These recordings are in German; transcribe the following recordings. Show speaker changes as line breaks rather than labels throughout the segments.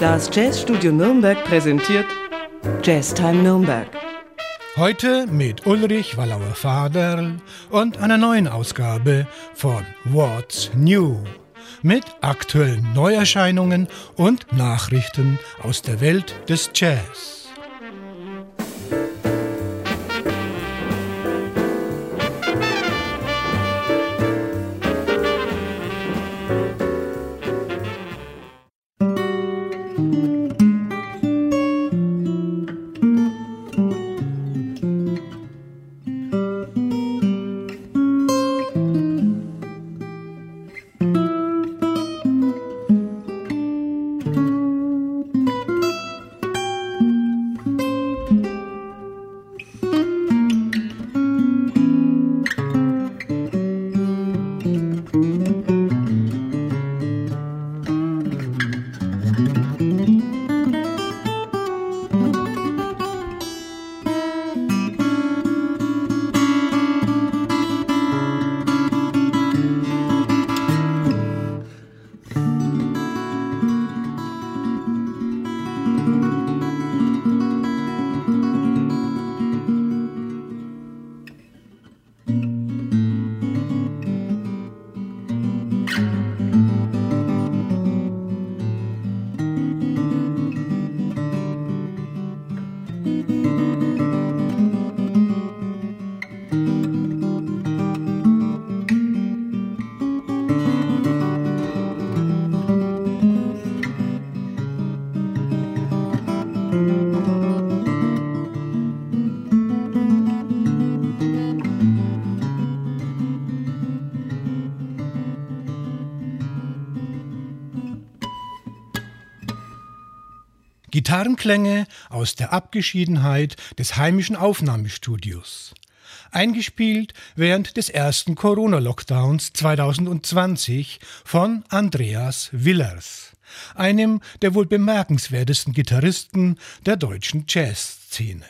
Das Jazzstudio Nürnberg präsentiert Jazztime Nürnberg.
Heute mit Ulrich Wallauer-Faderl und einer neuen Ausgabe von What's New mit aktuellen Neuerscheinungen und Nachrichten aus der Welt des Jazz. Gitarrenklänge aus der Abgeschiedenheit des heimischen Aufnahmestudios. Eingespielt während des ersten Corona-Lockdowns 2020 von Andreas Willers, einem der wohl bemerkenswertesten Gitarristen der deutschen Jazzszene.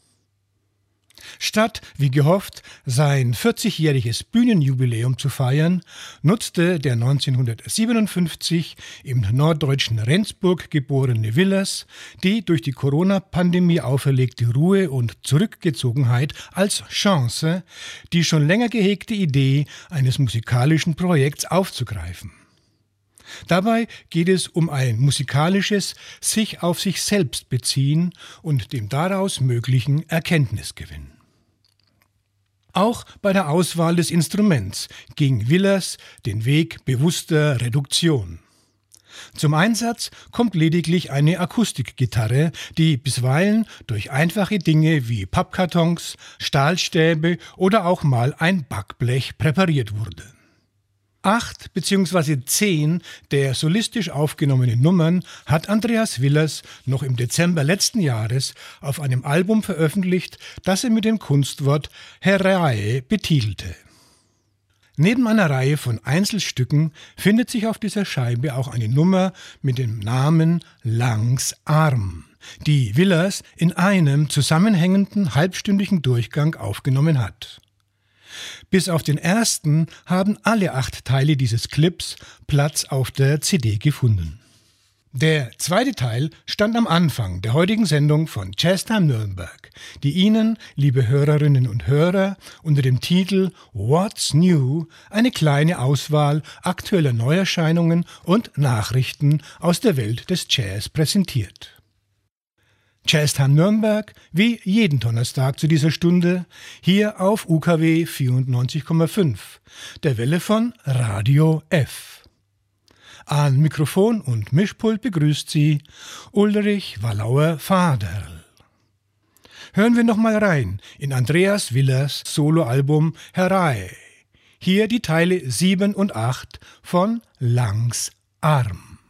Statt, wie gehofft, sein 40-jähriges Bühnenjubiläum zu feiern, nutzte der 1957 im norddeutschen Rendsburg geborene Willers die durch die Corona-Pandemie auferlegte Ruhe und Zurückgezogenheit als Chance, die schon länger gehegte Idee eines musikalischen Projekts aufzugreifen. Dabei geht es um ein musikalisches sich auf sich selbst beziehen und dem daraus möglichen Erkenntnisgewinn. Auch bei der Auswahl des Instruments ging Willers den Weg bewusster Reduktion. Zum Einsatz kommt lediglich eine Akustikgitarre, die bisweilen durch einfache Dinge wie Pappkartons, Stahlstäbe oder auch mal ein Backblech präpariert wurde. 8 bzw. 10 der solistisch aufgenommenen Nummern hat Andreas Willers noch im Dezember letzten Jahres auf einem Album veröffentlicht, das er mit dem Kunstwort Herae betitelte. Neben einer Reihe von Einzelstücken findet sich auf dieser Scheibe auch eine Nummer mit dem Namen Langs Arm, die Willers in einem zusammenhängenden halbstündigen Durchgang aufgenommen hat. Bis auf den ersten haben alle 8 Teile dieses Clips Platz auf der CD gefunden. Der zweite Teil stand am Anfang der heutigen Sendung von Jazztime Nürnberg, die Ihnen, liebe Hörerinnen und Hörer, unter dem Titel What's New eine kleine Auswahl aktueller Neuerscheinungen und Nachrichten aus der Welt des Jazz präsentiert. Jazztime Nürnberg, wie jeden Donnerstag zu dieser Stunde, hier auf UKW 94,5, der Welle von Radio F. An Mikrofon und Mischpult begrüßt Sie Ulrich Wallauer-Faderl. Hören wir noch mal rein in Andreas Willers Soloalbum Herae. Hier die Teile 7 und 8 von Langs Arm.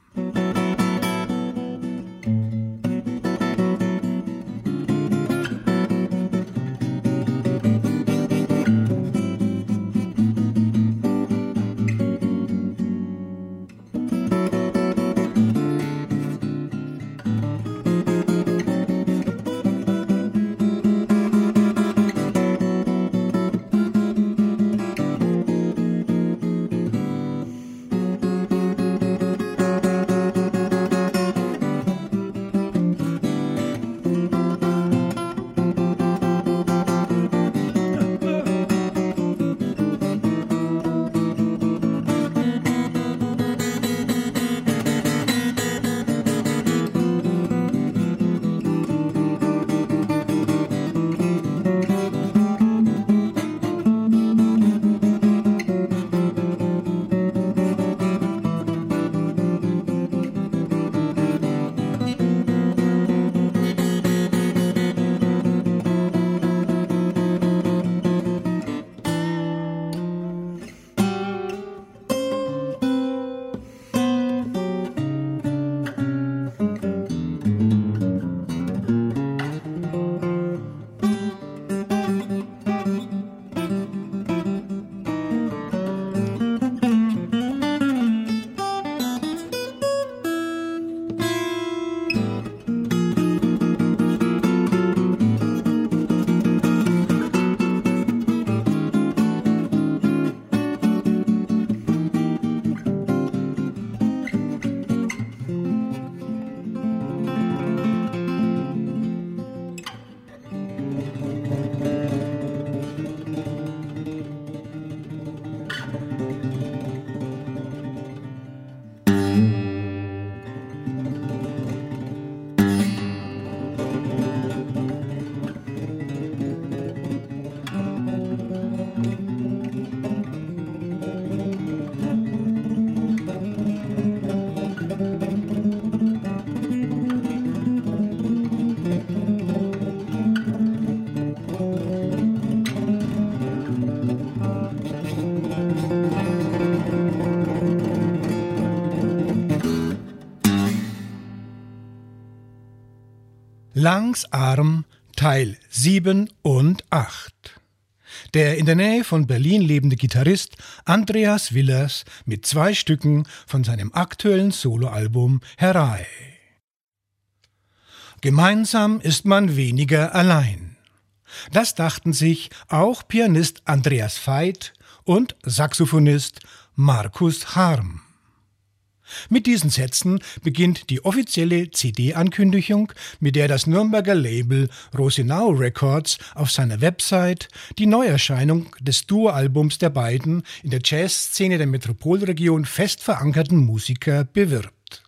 Langs Arm Teil 7 und 8. Der in der Nähe von Berlin lebende Gitarrist Andreas Willers mit 2 Stücken von seinem aktuellen Soloalbum Herai. Gemeinsam ist man weniger allein. Das dachten sich auch Pianist Andreas Veit und Saxophonist Markus Harm. Mit diesen Sätzen beginnt die offizielle CD-Ankündigung, mit der das Nürnberger Label Rosenau Records auf seiner Website die Neuerscheinung des Duo-Albums der beiden in der Jazzszene der Metropolregion fest verankerten Musiker bewirbt.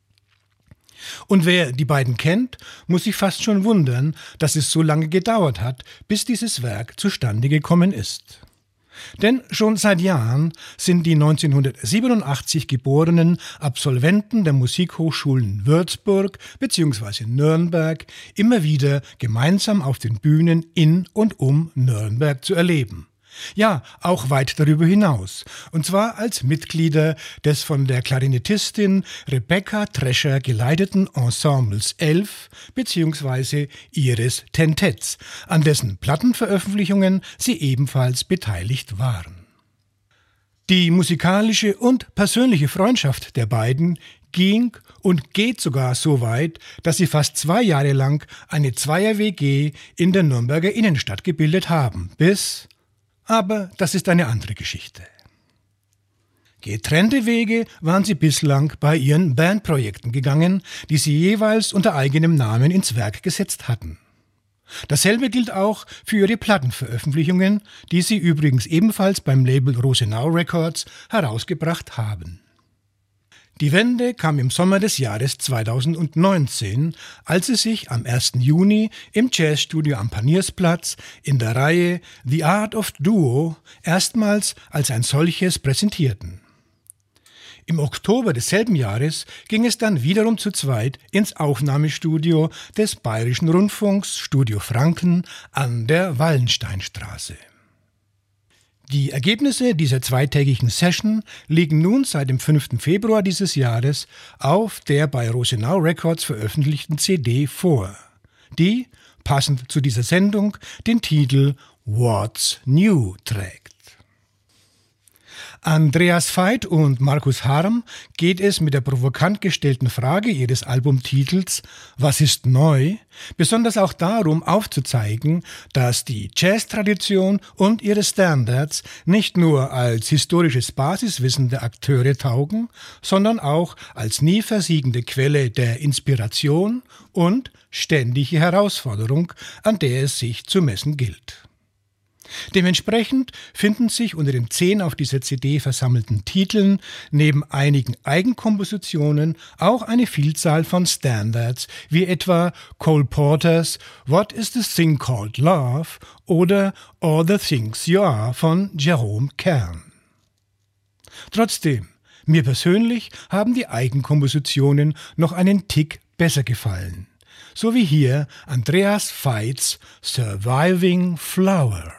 Und wer die beiden kennt, muss sich fast schon wundern, dass es so lange gedauert hat, bis dieses Werk zustande gekommen ist. Denn schon seit Jahren sind die 1987 geborenen Absolventen der Musikhochschulen Würzburg bzw. Nürnberg immer wieder gemeinsam auf den Bühnen in und um Nürnberg zu erleben. Ja, auch weit darüber hinaus, und zwar als Mitglieder des von der Klarinettistin Rebecca Trescher geleiteten Ensembles 11 bzw. ihres Tentets, an dessen Plattenveröffentlichungen sie ebenfalls beteiligt waren. Die musikalische und persönliche Freundschaft der beiden ging und geht sogar so weit, dass sie fast 2 Jahre lang eine Zweier-WG in der Nürnberger Innenstadt gebildet haben, aber das ist eine andere Geschichte. Getrennte Wege waren sie bislang bei ihren Bandprojekten gegangen, die sie jeweils unter eigenem Namen ins Werk gesetzt hatten. Dasselbe gilt auch für ihre Plattenveröffentlichungen, die sie übrigens ebenfalls beim Label Rosenau Records herausgebracht haben. Die Wende kam im Sommer des Jahres 2019, als sie sich am 1. Juni im Jazzstudio am Paniersplatz in der Reihe The Art of Duo erstmals als ein solches präsentierten. Im Oktober desselben Jahres ging es dann wiederum zu zweit ins Aufnahmestudio des Bayerischen Rundfunks Studio Franken an der Wallensteinstraße. Die Ergebnisse dieser zweitägigen Session liegen nun seit dem 5. Februar dieses Jahres auf der bei Rosenau Records veröffentlichten CD vor, die, passend zu dieser Sendung, den Titel What's New trägt. Andreas Veit und Markus Harm geht es mit der provokant gestellten Frage ihres Albumtitels »Was ist neu?« besonders auch darum aufzuzeigen, dass die Jazz-Tradition und ihre Standards nicht nur als historisches Basiswissen der Akteure taugen, sondern auch als nie versiegende Quelle der Inspiration und ständige Herausforderung, an der es sich zu messen gilt. Dementsprechend finden sich unter den 10 auf dieser CD versammelten Titeln neben einigen Eigenkompositionen auch eine Vielzahl von Standards, wie etwa Cole Porters What is the Thing Called Love oder All the Things You Are von Jerome Kern. Trotzdem, mir persönlich haben die Eigenkompositionen noch einen Tick besser gefallen. So wie hier Andreas Veits Surviving Flower.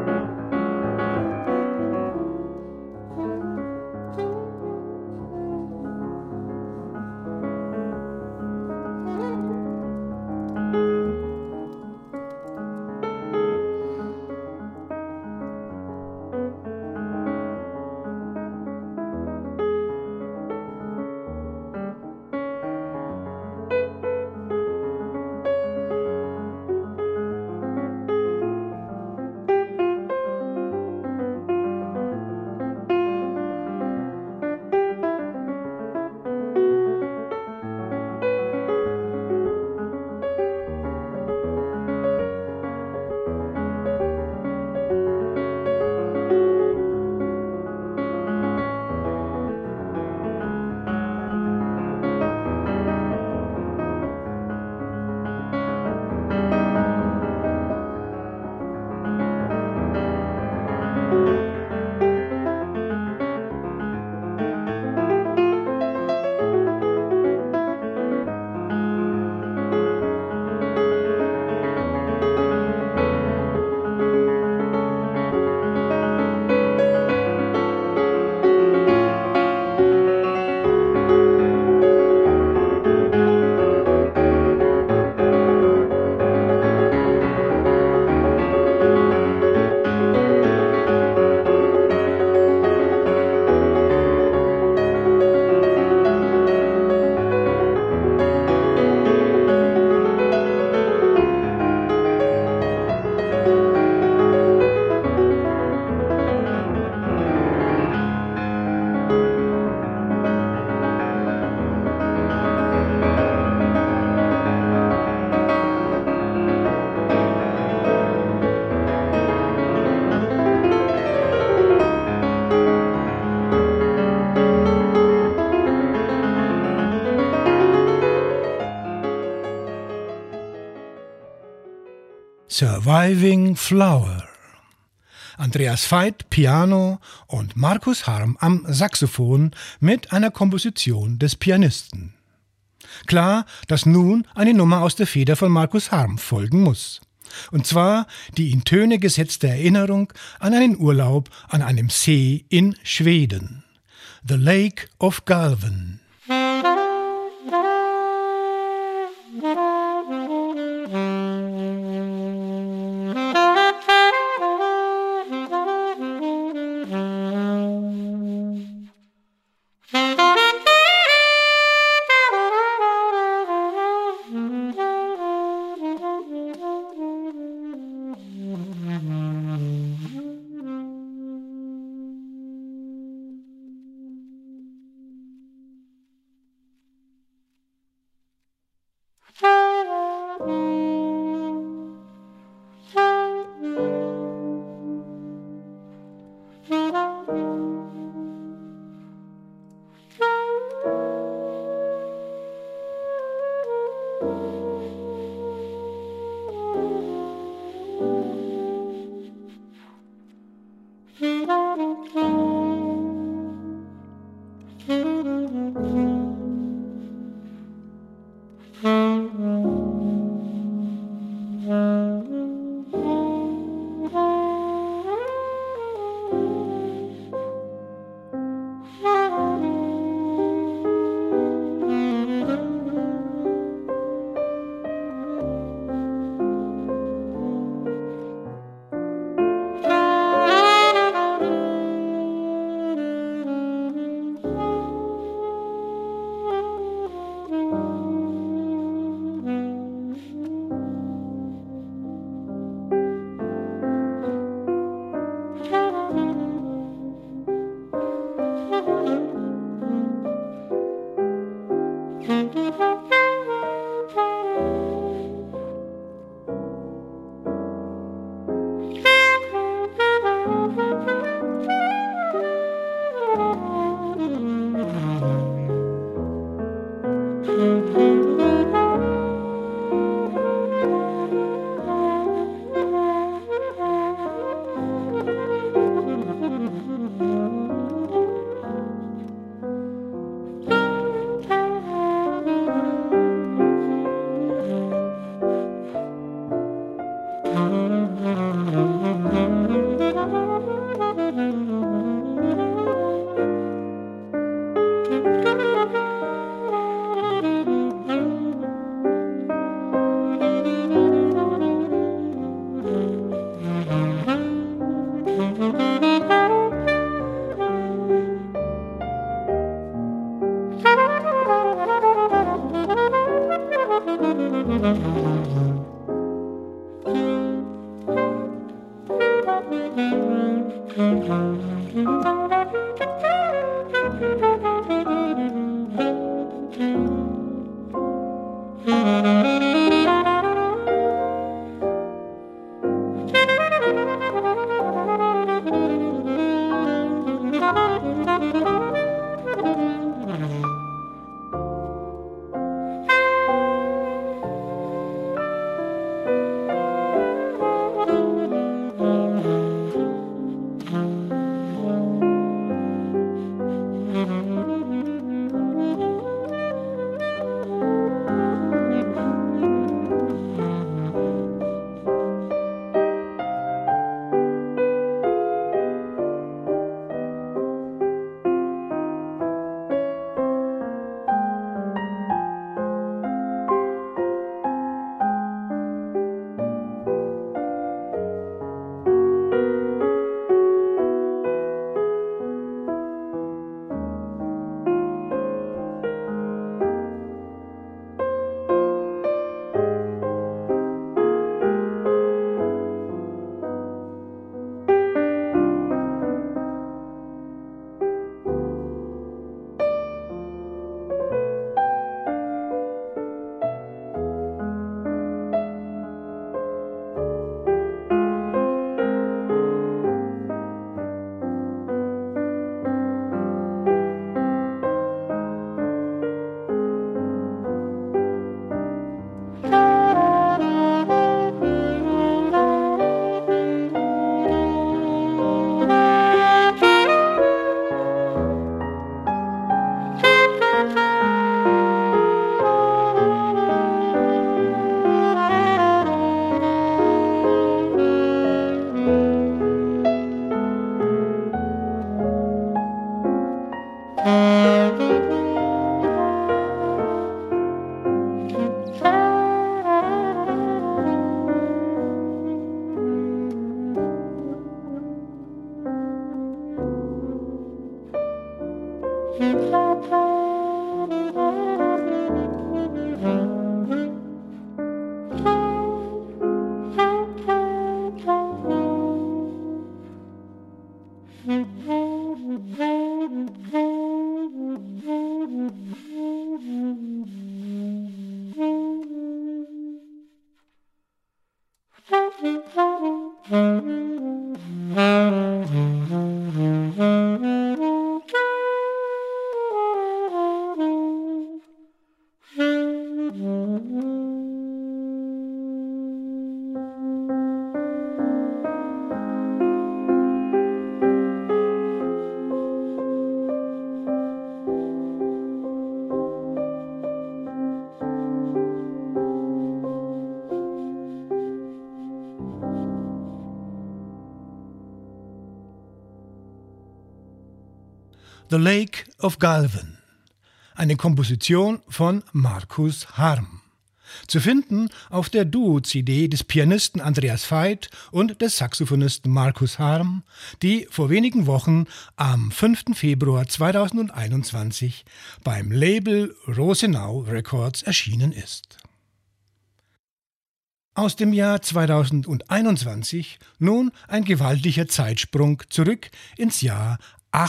Surviving Flower. Andreas Veit Piano und Markus Harm am Saxophon mit einer Komposition des Pianisten. Klar, dass nun eine Nummer aus der Feder von Markus Harm folgen muss. Und zwar die in Töne gesetzte Erinnerung an einen Urlaub an einem See in Schweden. The Lake of Galven. The Lake of Galvin, eine Komposition von Markus Harm. Zu finden auf der Duo-CD des Pianisten Andreas Veit und des Saxophonisten Markus Harm, die vor wenigen Wochen am 5. Februar 2021 beim Label Rosenau Records erschienen ist. Aus dem Jahr 2021 nun ein gewaltiger Zeitsprung zurück ins Jahr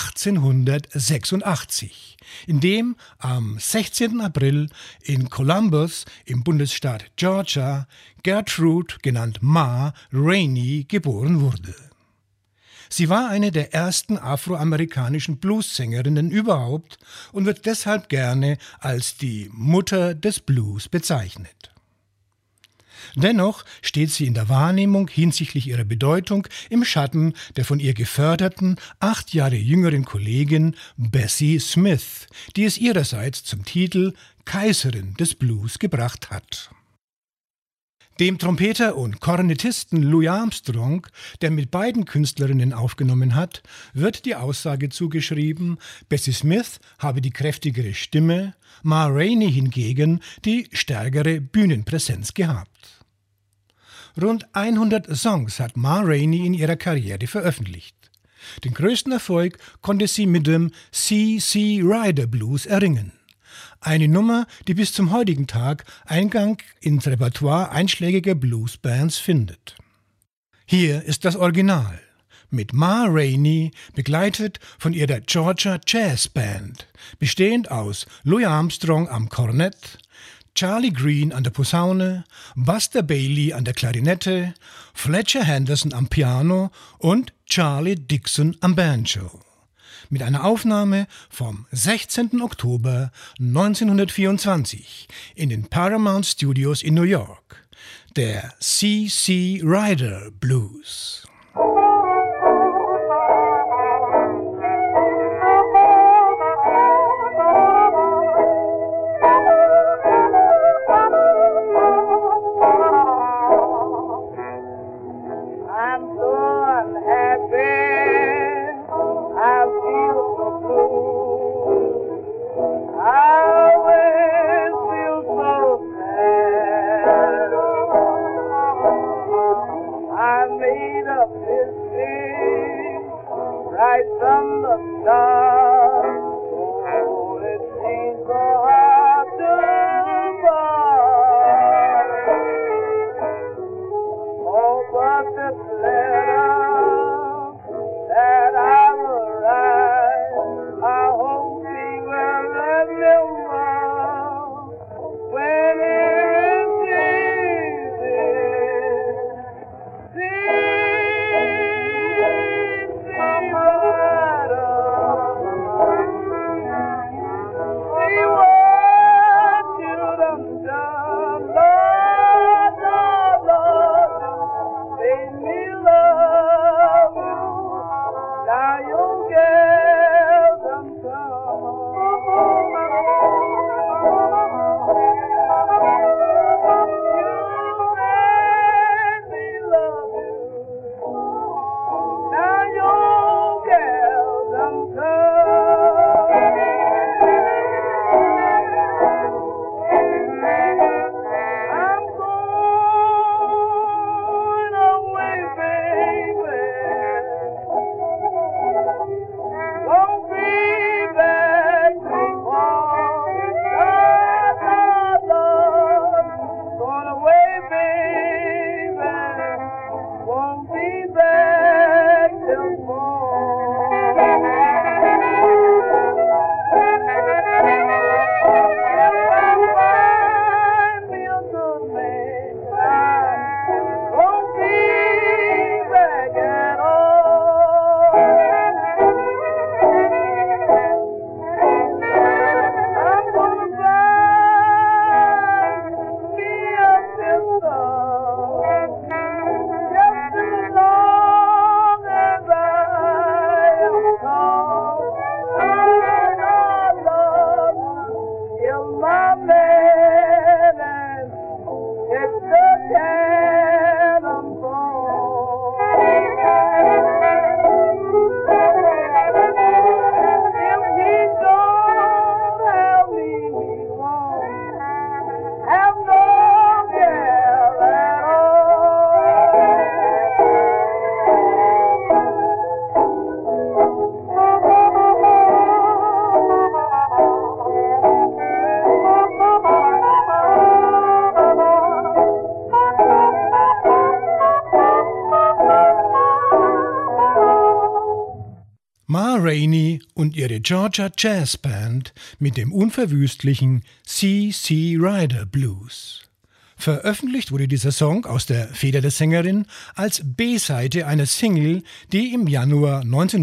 1886, in dem am 16. April in Columbus im Bundesstaat Georgia Gertrude, genannt Ma Rainey, geboren wurde. Sie war eine der ersten afroamerikanischen Bluessängerinnen überhaupt und wird deshalb gerne als die Mutter des Blues bezeichnet. Dennoch steht sie in der Wahrnehmung hinsichtlich ihrer Bedeutung im Schatten der von ihr geförderten, 8 Jahre jüngeren Kollegin Bessie Smith, die es ihrerseits zum Titel Kaiserin des Blues gebracht hat. Dem Trompeter und Kornettisten Louis Armstrong, der mit beiden Künstlerinnen aufgenommen hat, wird die Aussage zugeschrieben, Bessie Smith habe die kräftigere Stimme, Ma Rainey hingegen die stärkere Bühnenpräsenz gehabt. Rund 100 Songs hat Ma Rainey in ihrer Karriere veröffentlicht. Den größten Erfolg konnte sie mit dem C.C. Rider Blues erringen. Eine Nummer, die bis zum heutigen Tag Eingang ins Repertoire einschlägiger Bluesbands findet. Hier ist das Original. mit Ma Rainey, begleitet von ihrer Georgia Jazz Band, bestehend aus Louis Armstrong am Kornett, Charlie Green an der Posaune, Buster Bailey an der Klarinette, Fletcher Henderson am Piano und Charlie Dixon am Banjo. Mit einer Aufnahme vom 16. Oktober 1924 in den Paramount Studios in New York, der C.C. Ryder Blues. Ma Rainey und ihre Georgia Jazz Band mit dem unverwüstlichen C.C. Ryder Blues. Veröffentlicht wurde dieser Song aus der Feder der Sängerin als B-Seite einer Single, die im Januar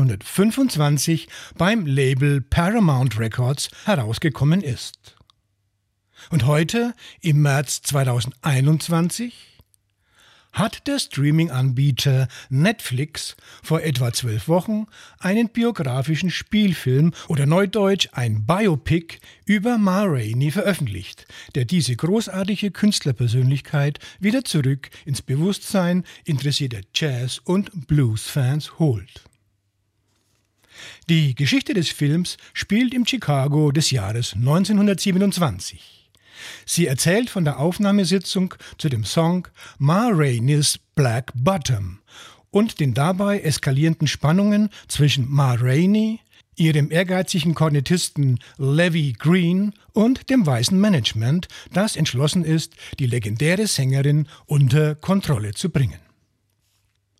1925 beim Label Paramount Records herausgekommen ist. Und heute, im März 2021, hat der Streaming-Anbieter Netflix vor etwa 12 Wochen einen biografischen Spielfilm oder neudeutsch ein Biopic über Ma Rainey veröffentlicht, der diese großartige Künstlerpersönlichkeit wieder zurück ins Bewusstsein interessierter Jazz- und Blues-Fans holt. Die Geschichte des Films spielt im Chicago des Jahres 1927. Sie erzählt von der Aufnahmesitzung zu dem Song Ma Rainey's Black Bottom und den dabei eskalierenden Spannungen zwischen Ma Rainey, ihrem ehrgeizigen Kornettisten Levy Green und dem weißen Management, das entschlossen ist, die legendäre Sängerin unter Kontrolle zu bringen.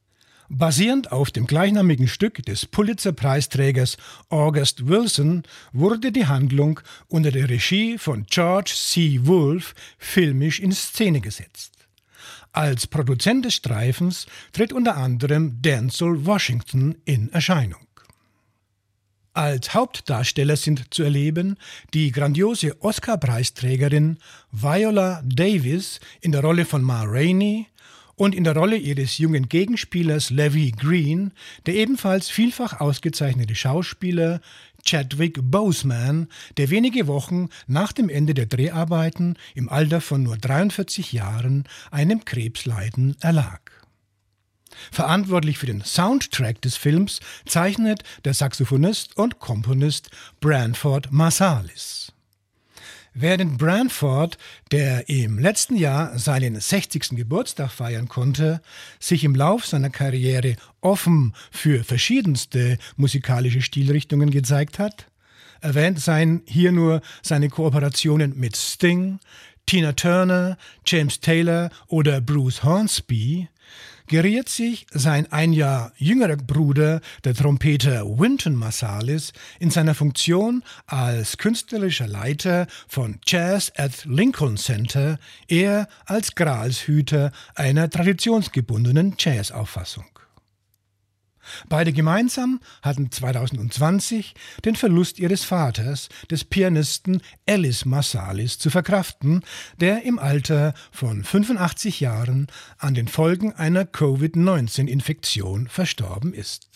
Basierend auf dem gleichnamigen Stück des Pulitzer-Preisträgers August Wilson wurde die Handlung unter der Regie von George C. Wolfe filmisch in Szene gesetzt. Als Produzent des Streifens tritt unter anderem Denzel Washington in Erscheinung. Als Hauptdarsteller sind zu erleben die grandiose Oscar-Preisträgerin Viola Davis in der Rolle von Ma Rainey und in der Rolle ihres jungen Gegenspielers Levi Green der ebenfalls vielfach ausgezeichnete Schauspieler Chadwick Boseman, der wenige Wochen nach dem Ende der Dreharbeiten im Alter von nur 43 Jahren einem Krebsleiden erlag. Verantwortlich für den Soundtrack des Films zeichnet der Saxophonist und Komponist Branford Marsalis. Während Branford, der im letzten Jahr seinen 60. Geburtstag feiern konnte, sich im Lauf seiner Karriere offen für verschiedenste musikalische Stilrichtungen gezeigt hat, erwähnt seien hier nur seine Kooperationen mit Sting, Tina Turner, James Taylor oder Bruce Hornsby, geriert sich sein ein Jahr jüngerer Bruder, der Trompeter Wynton Marsalis, in seiner Funktion als künstlerischer Leiter von Jazz at Lincoln Center eher als Gralshüter einer traditionsgebundenen Jazzauffassung. Beide gemeinsam hatten 2020 den Verlust ihres Vaters, des Pianisten Ellis Marsalis, zu verkraften, der im Alter von 85 Jahren an den Folgen einer Covid-19-Infektion verstorben ist.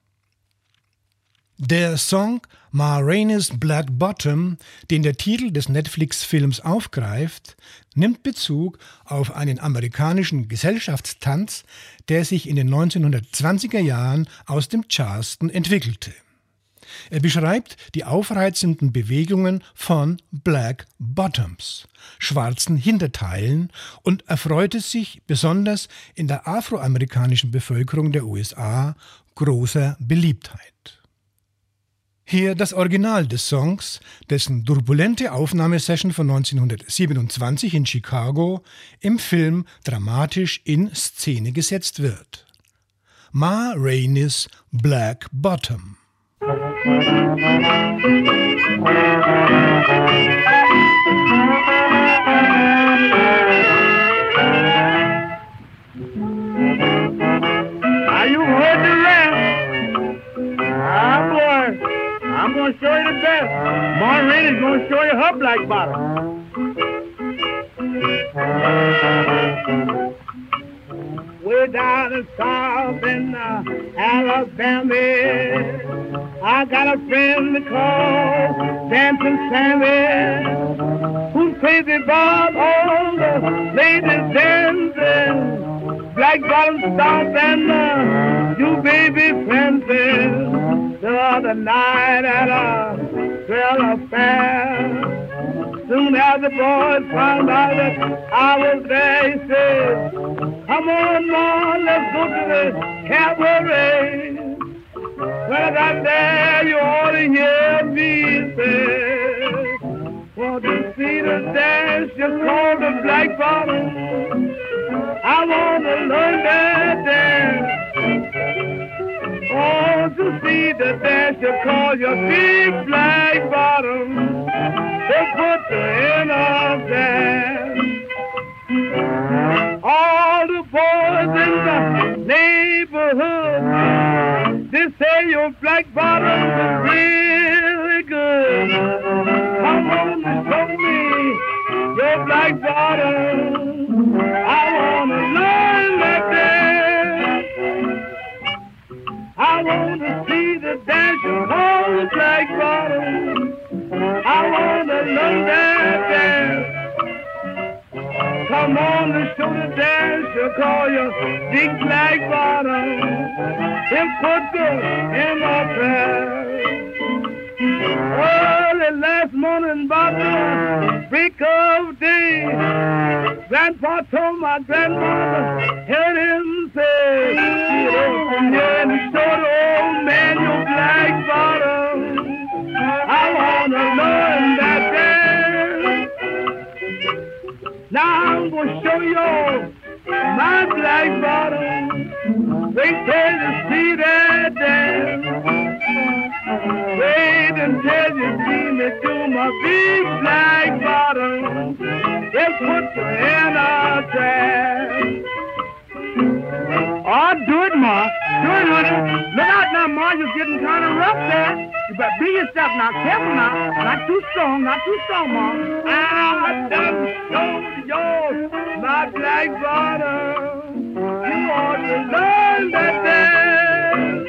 Der Song Ma Rainey's Black Bottom, den der Titel des Netflix-Films aufgreift, nimmt Bezug auf einen amerikanischen Gesellschaftstanz, der sich in den 1920er Jahren aus dem Charleston entwickelte. Er beschreibt die aufreizenden Bewegungen von Black Bottoms, schwarzen Hinterteilen, und erfreute sich besonders in der afroamerikanischen Bevölkerung der USA großer Beliebtheit. Hier das Original des Songs, dessen turbulente Aufnahmesession von 1927 in Chicago im Film dramatisch in Szene gesetzt wird. Ma Rainey's Black Bottom.
Are you heard the rap? Ah, boy. I'm going to show you the best. Ma Rainey's going to show you her black bottom. Way down in South in Alabama, I got a friend called Dancing Sammy, who's crazy about all the ladies dancing, black bottom stop and you baby friends. The other night at a girl affair, soon as the boys found out that I was there, he said, come on, Mom, let's go to the cabaret. When I got there, you ought to hear me say, want to see the dance you call the black bottom. I want to learn that dance. Oh, to see the dance you call your big black bottom. They put the in a dance. All the boys in the neighborhood, they say your black bottom is really good. Come on and show me your black bottom. I want to learn that dance. I want to see the dance you call the black bottom. I want to learn that dance. Come on and show the dance you call your big black bottom. Then put the in my prayer. Early last morning about the break of day, Grandpa told my grandmother, heard him say, yeah, and he showed the old man your black bottom. I want to learn that dance. Now I'm going to show you my black bottom. Wait till you see that dance. Wait until you see me do my big black bottom. Then put your hand on trance. Oh, do it, Ma. Do it, honey. Look out now, Ma. You're getting kind of rough there. You better be yourself now. Careful now. Not too strong. Not too strong, Ma. I done showed yours, my black bottom. You ought to learn that dance.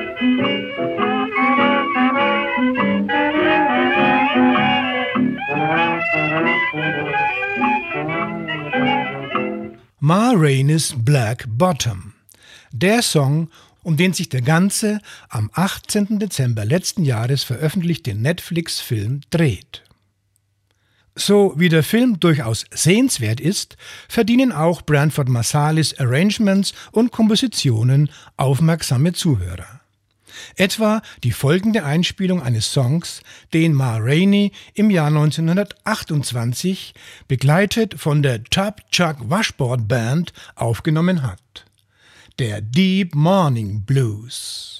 Ma Rainey's Black Bottom. Der Song, um den sich der ganze am 18. Dezember letzten Jahres veröffentlichte Netflix-Film dreht. So wie der Film durchaus sehenswert ist, verdienen auch Branford Marsalis Arrangements und Kompositionen aufmerksame Zuhörer. Etwa die folgende Einspielung eines Songs, den Ma Rainey im Jahr 1928 begleitet von der Tub Chuck Washboard Band aufgenommen hat. Der Deep Morning Blues.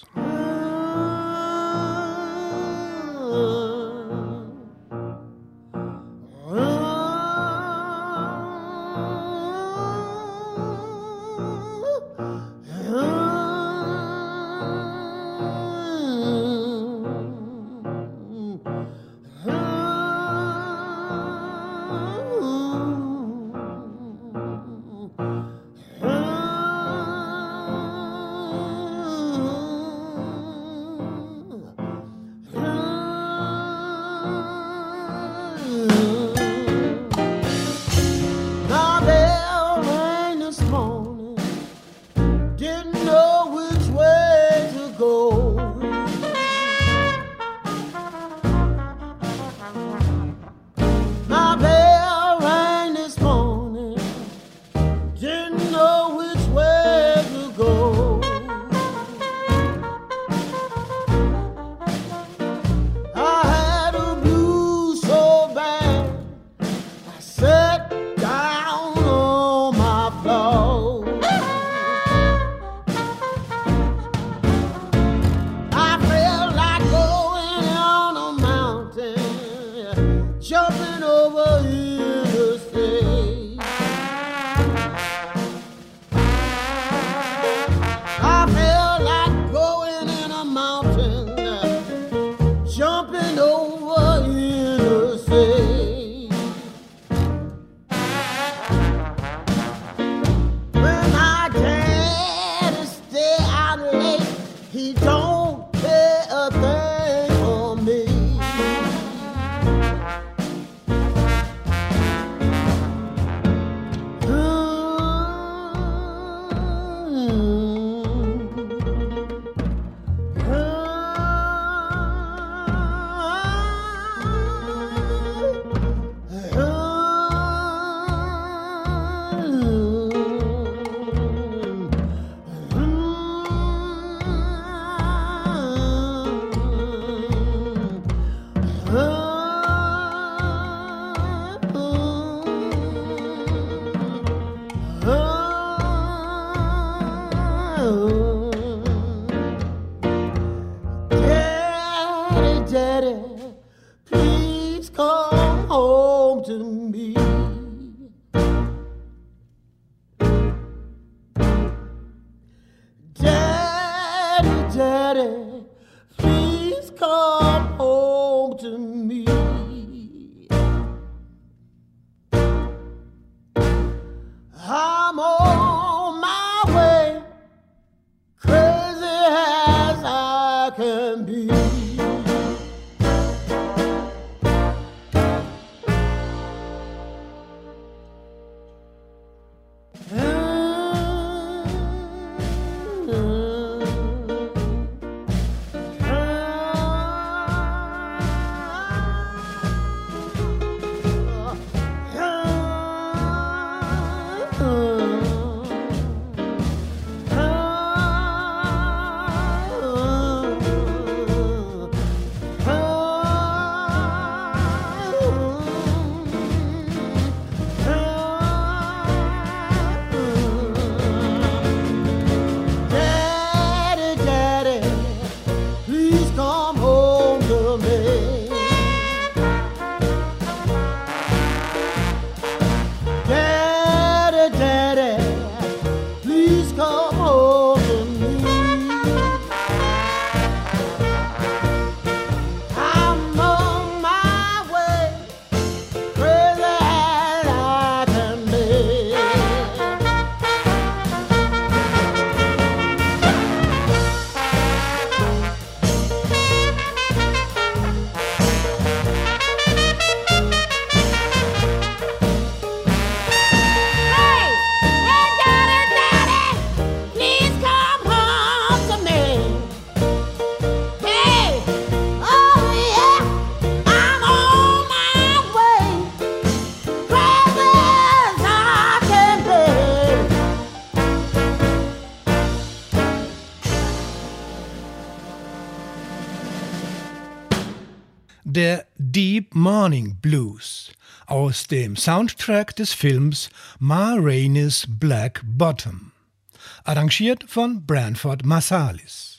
der Deep Morning Blues aus dem Soundtrack des Films Ma Rainey's Black Bottom, arrangiert von Branford Marsalis.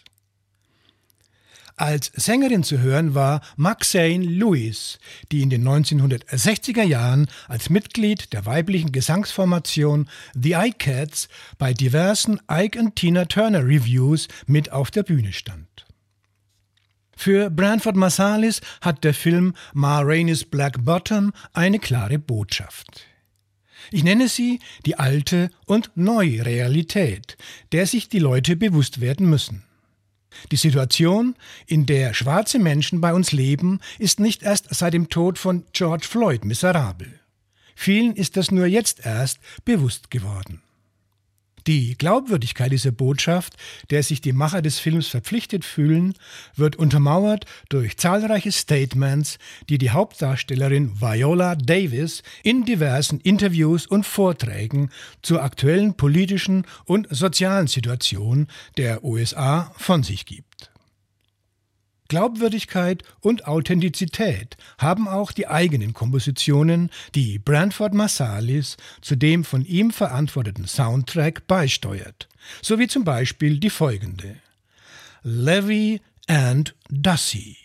Als Sängerin zu hören war Maxine Lewis, die in den 1960er Jahren als Mitglied der weiblichen Gesangsformation The I-Cats bei diversen Ike und Tina Turner Reviews mit auf der Bühne stand. Für Branford Marsalis hat der Film Ma Rainey's Black Bottom eine klare Botschaft. Ich nenne sie die alte und neue Realität, der sich die Leute bewusst werden müssen. Die Situation, in der schwarze Menschen bei uns leben, ist nicht erst seit dem Tod von George Floyd miserabel. Vielen ist das nur jetzt erst bewusst geworden. Die Glaubwürdigkeit dieser Botschaft, der sich die Macher des Films verpflichtet fühlen, wird untermauert durch zahlreiche Statements, die die Hauptdarstellerin Viola Davis in diversen Interviews und Vorträgen zur aktuellen politischen und sozialen Situation der USA von sich gibt. Glaubwürdigkeit und Authentizität haben auch die eigenen Kompositionen, die Branford Marsalis zu dem von ihm verantworteten Soundtrack beisteuert, so wie zum Beispiel die folgende: Levy and Dussie.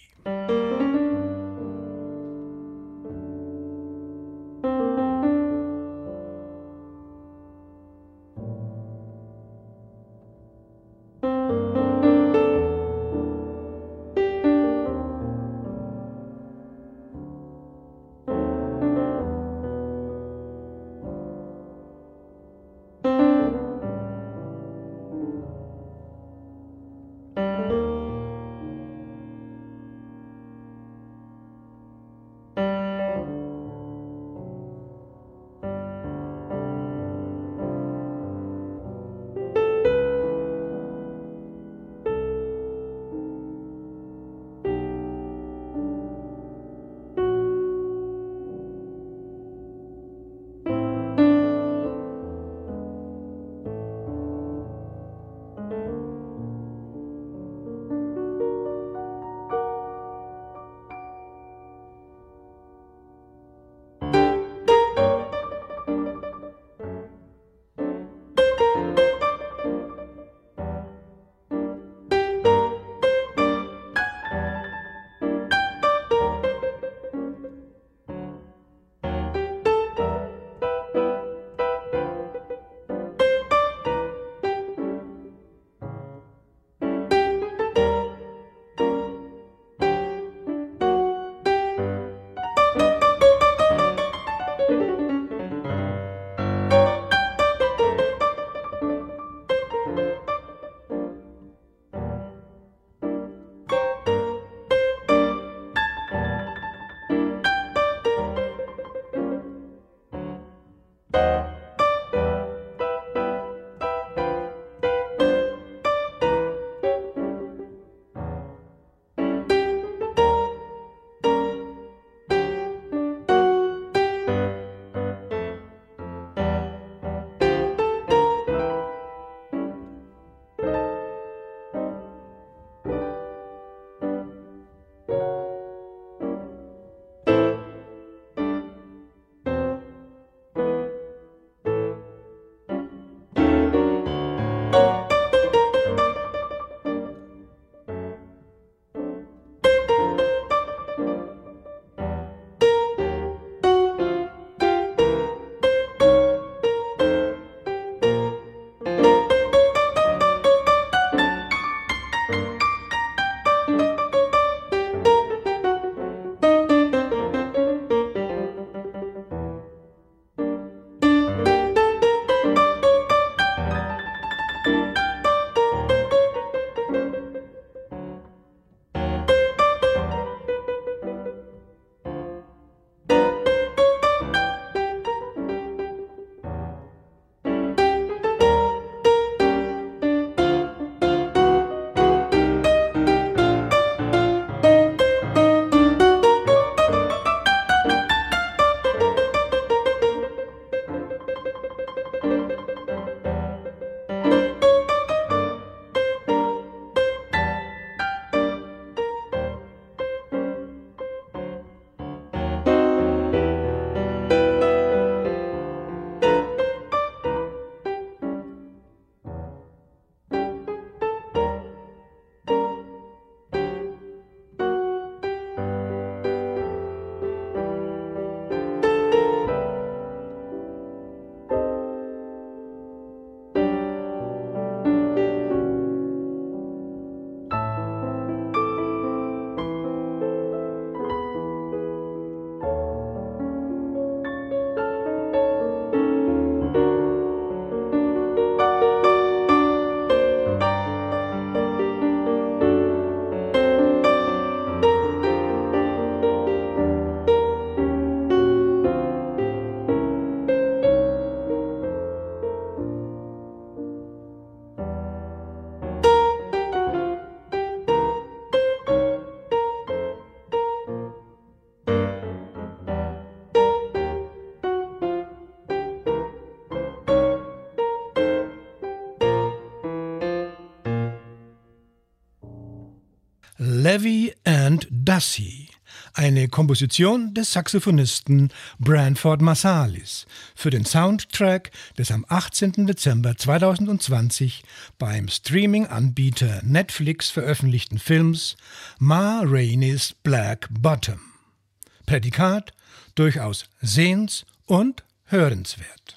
Levy and Dussy, eine Komposition des Saxophonisten Branford Marsalis für den Soundtrack des am 18. Dezember 2020 beim Streaming-Anbieter Netflix veröffentlichten Films Ma Rainey's Black Bottom. Prädikat: durchaus sehens- und hörenswert.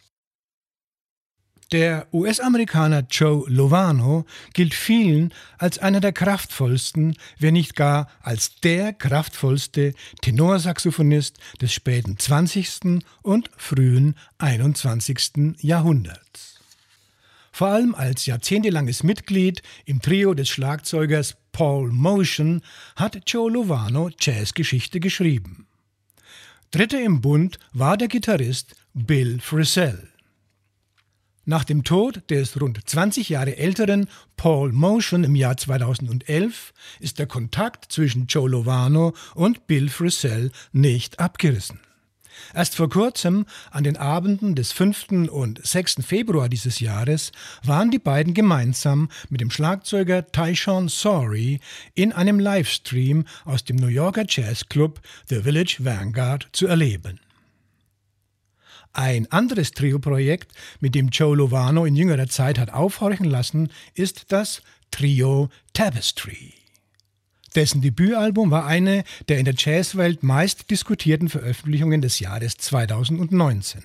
Der US-Amerikaner Joe Lovano gilt vielen als einer der kraftvollsten, wenn nicht gar als der kraftvollste Tenorsaxophonist des späten 20. und frühen 21. Jahrhunderts. Vor allem als jahrzehntelanges Mitglied im Trio des Schlagzeugers Paul Motion hat Joe Lovano Jazzgeschichte geschrieben. Dritter im Bund war der Gitarrist Bill Frisell. Nach dem Tod des rund 20 Jahre älteren Paul Motion im Jahr 2011 ist der Kontakt zwischen Joe Lovano und Bill Frisell nicht abgerissen. Erst vor kurzem, an den Abenden des 5. und 6. Februar dieses Jahres, waren die beiden gemeinsam mit dem Schlagzeuger Tyshawn Sorey in einem Livestream aus dem New Yorker Jazzclub The Village Vanguard zu erleben. Ein anderes Trio-Projekt, mit dem Joe Lovano in jüngerer Zeit hat aufhorchen lassen, ist das Trio Tapestry. Dessen Debütalbum war eine der in der Jazzwelt meist diskutierten Veröffentlichungen des Jahres 2019.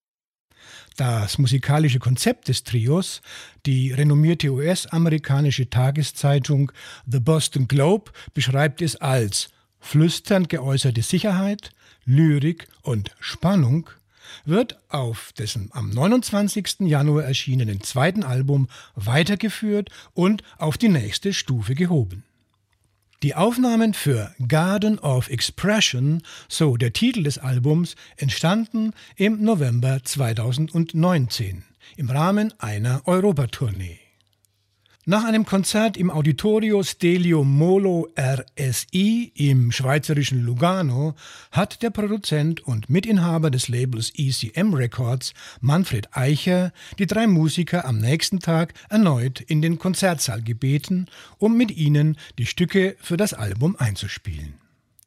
Das musikalische Konzept des Trios, die renommierte US-amerikanische Tageszeitung The Boston Globe beschreibt es als flüsternd geäußerte Sicherheit, Lyrik und Spannung, wird auf dessen am 29. Januar erschienenen zweiten Album weitergeführt und auf die nächste Stufe gehoben. Die Aufnahmen für Garden of Expression, so der Titel des Albums, entstanden im November 2019 im Rahmen einer Europatournee. Nach einem Konzert im Auditorio Stelio Molo RSI im schweizerischen Lugano hat der Produzent und Mitinhaber des Labels ECM Records, Manfred Eicher, die drei Musiker am nächsten Tag erneut in den Konzertsaal gebeten, um mit ihnen die Stücke für das Album einzuspielen.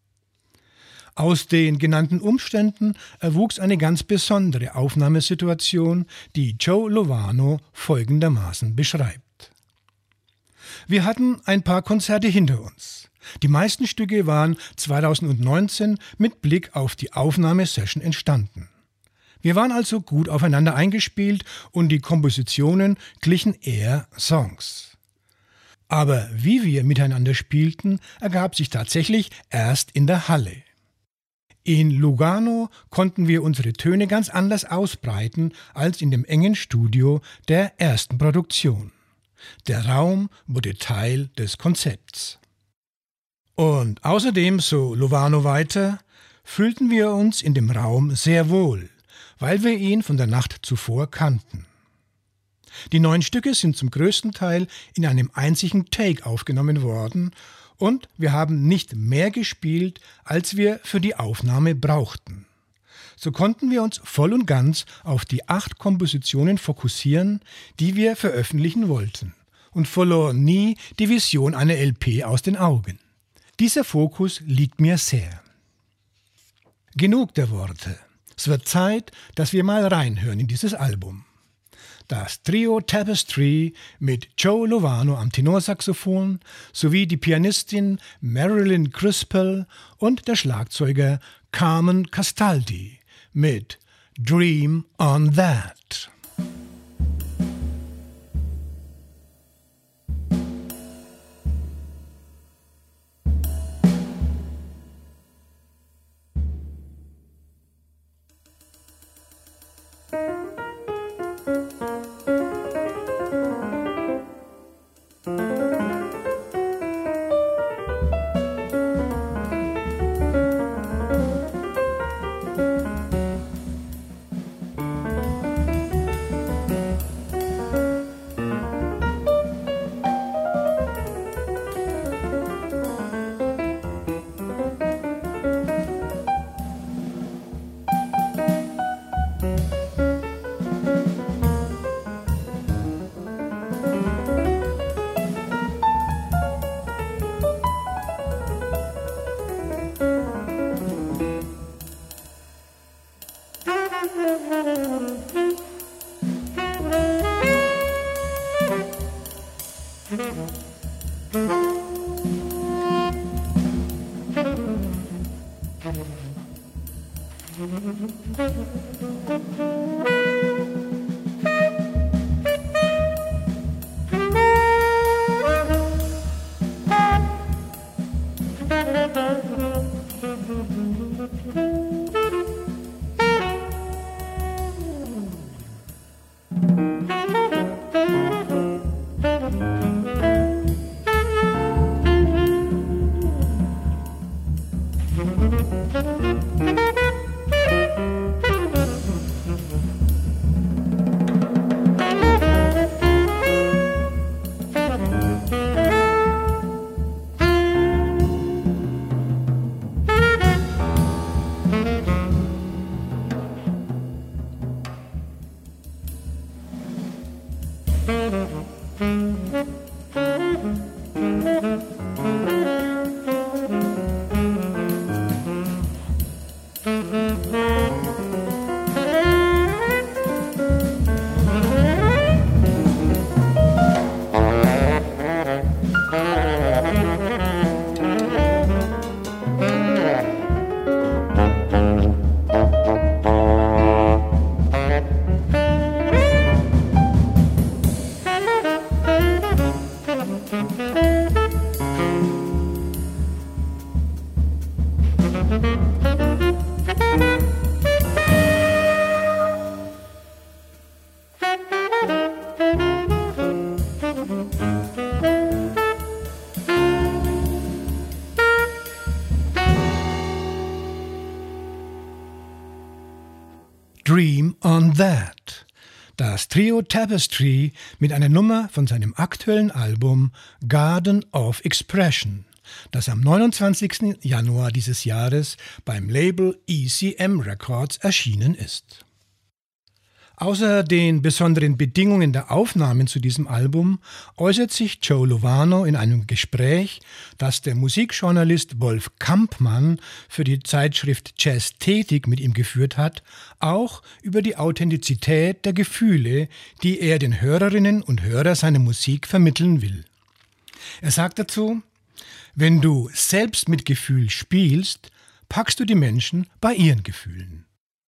Aus den genannten Umständen erwuchs eine ganz besondere Aufnahmesituation, die Joe Lovano folgendermaßen beschreibt. Wir hatten ein paar Konzerte hinter uns. Die meisten Stücke waren 2019 mit Blick auf die Aufnahmesession entstanden. Wir waren also gut aufeinander eingespielt und die Kompositionen glichen eher Songs. Aber wie wir miteinander spielten, ergab sich tatsächlich erst in der Halle. In Lugano konnten wir unsere Töne ganz anders ausbreiten als in dem engen Studio der ersten Produktion. Der Raum wurde Teil des Konzepts. Und außerdem, so Lovano weiter, fühlten wir uns in dem Raum sehr wohl, weil wir ihn von der Nacht zuvor kannten. Die 9 Stücke sind zum größten Teil in einem einzigen Take aufgenommen worden und wir haben nicht mehr gespielt, als wir für die Aufnahme brauchten. So konnten wir uns voll und ganz auf die 8 Kompositionen fokussieren, die wir veröffentlichen wollten, und verloren nie die Vision einer LP aus den Augen. Dieser Fokus liegt mir sehr. Genug der Worte. Es wird Zeit, dass wir mal reinhören in dieses Album. Das Trio Tapestry mit Joe Lovano am Tenorsaxophon sowie die Pianistin Marilyn Crispell und der Schlagzeuger Carmen Castaldi mit Dream on That. Dream on That. Das Trio Tapestry mit einer Nummer von seinem aktuellen Album Garden of Expression, das am 29. Januar dieses Jahres beim Label ECM Records erschienen ist. Außer den besonderen Bedingungen der Aufnahmen zu diesem Album äußert sich Joe Lovano in einem Gespräch, das der Musikjournalist Wolf Kampmann für die Zeitschrift Jazzthetik mit ihm geführt hat, auch über die Authentizität der Gefühle, die er den Hörerinnen und Hörern seiner Musik vermitteln will. Er sagt dazu: Wenn du selbst mit Gefühl spielst, packst du die Menschen bei ihren Gefühlen.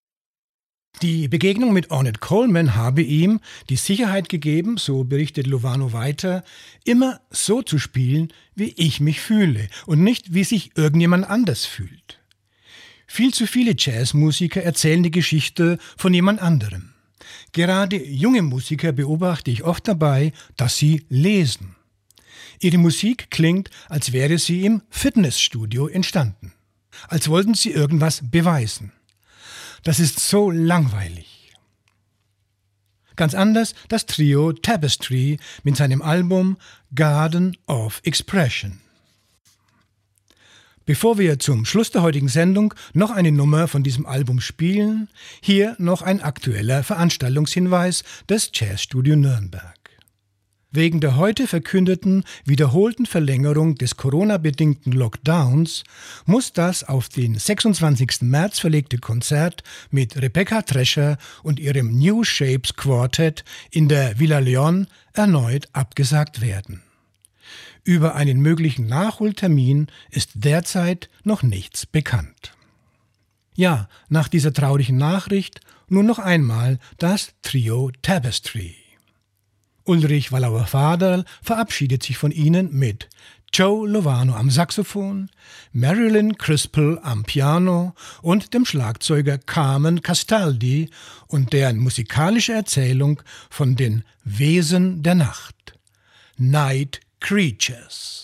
Die Begegnung mit Ornette Coleman habe ihm die Sicherheit gegeben, so berichtet Lovano weiter, immer so zu spielen, wie ich mich fühle und nicht, wie sich irgendjemand anders fühlt. Viel zu viele Jazzmusiker erzählen die Geschichte von jemand anderem. Gerade junge Musiker beobachte ich oft dabei, dass sie lesen. Ihre Musik klingt, als wäre sie im Fitnessstudio entstanden, als wollten sie irgendwas beweisen. Das ist so langweilig. Ganz anders das Trio Tapestry mit seinem Album Garden of Expression. Bevor wir zum Schluss der heutigen Sendung noch eine Nummer von diesem Album spielen, hier noch ein aktueller Veranstaltungshinweis des Jazzstudio Nürnberg. Wegen der heute verkündeten wiederholten Verlängerung des Corona-bedingten Lockdowns muss das auf den 26. März verlegte Konzert mit Rebecca Trescher und ihrem New Shapes Quartet in der Villa Leon erneut abgesagt werden. Über einen möglichen Nachholtermin ist derzeit noch nichts bekannt. Ja, nach dieser traurigen Nachricht nun noch einmal das Trio Tapestry. Ulrich Wallauer-Vaderl verabschiedet sich von Ihnen mit Joe Lovano am Saxophon, Marilyn Crispell am Piano und dem Schlagzeuger Carmen Castaldi und deren musikalische Erzählung von den Wesen der Nacht. Night Creatures.